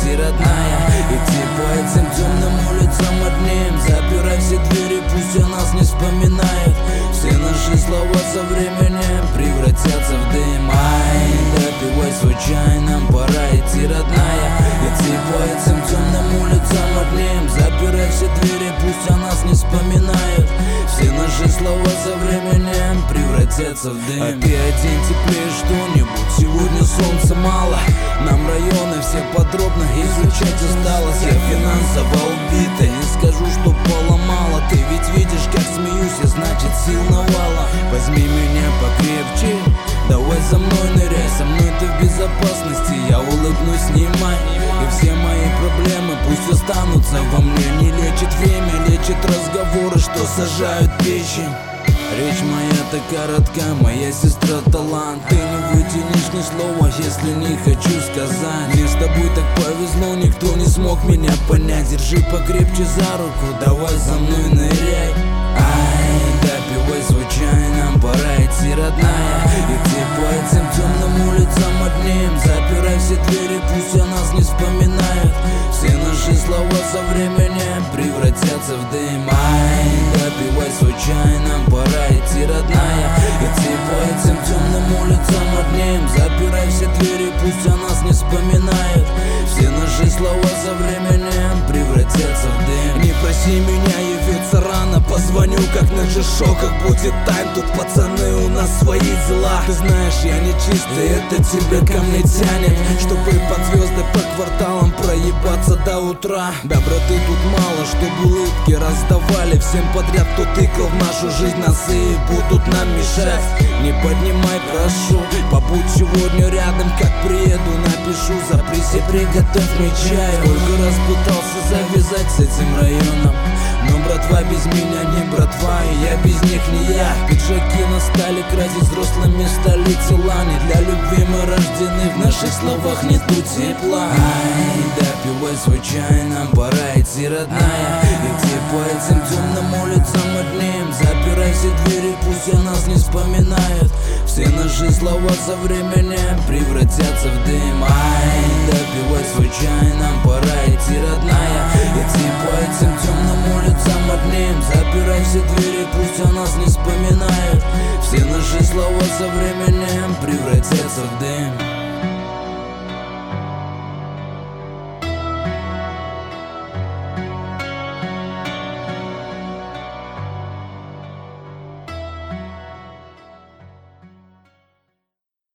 идти, родная. Идти по этим темным улицам одним. Запирай все двери, пусть о нас не вспоминают. Все наши слова со временем превратятся в дым. Ай, допивай свой чай, нам пора идти, родная. Идти по этим темным улицам одним. Запирай все двери, пусть о нас не вспоминают. Все наши слова со временем превратятся в дым. Опять день теплее что-нибудь, сегодня солнца мало. Нам районы все подробно изучать осталось. Я финансово убита, не скажу, что поломала. Ты ведь видишь, как смеюсь, я, значит сил навала. Возьми меня покрепче, давай за мной ныряй. Со мной ты в безопасности, я улыбнусь, снимай. И все мои проблемы пусть останутся во мне. Не лечит время, лечит разговоры, что сажают печень. Речь моя так коротка, моя сестра талант. Ты не вытянешь ни слова, если не хочу сказать. Мне с тобой так повезло, никто не смог меня понять. Держи покрепче за руку, давай за мной ныряй. Ай, допивай свой чай, нам пора идти, родная. Идти по этим темным улицам одним. Запирай все двери, пусть о нас не вспоминают. Все наши слова со временем превратятся в дым. Ай, допивай свой чай, нам пора идти, родная. Идти по этим темным улицам одним. Запирай все двери, пусть о нас не вспоминают. Все наши слова со временем превратятся в дым. Не проси меня явиться рано, позвоню как на G-Show, как будет тайм. Тут пацаны, у нас свои дела. Ты знаешь, я не чистый, это тебя ко мне тянет. Чтобы под звезды по кварталам проебаться до утра. Доброты тут мало, чтобы улыбки раздавали всем подряд, кто тыкал в нашу жизнь носы и будут нам мешать. Не поднимай, прошу, побудь сегодня рядом, как приеду, напишу. Запрись и приготовь мне чай. Сколько раз пытался завязать с этим районом, но братва без меня не братва, и я без них не я. Пиджаки на стали красить взрослыми столицы лани. Для любви мы рождены, в наших словах нету тепла. Ай, допивай свой чай, нам пора идти, родная. Идти по этим темным улицам одним. Запирай все двери, пусть о нас не вспоминают. Все наши слова со временем превратятся в дым. Ай, допивай свой чай, нам пора идти, родная. Идти по этим темным улицам одним. Запирай все двери, пусть о нас не вспоминают. Все наши слова со временем превратятся в дым.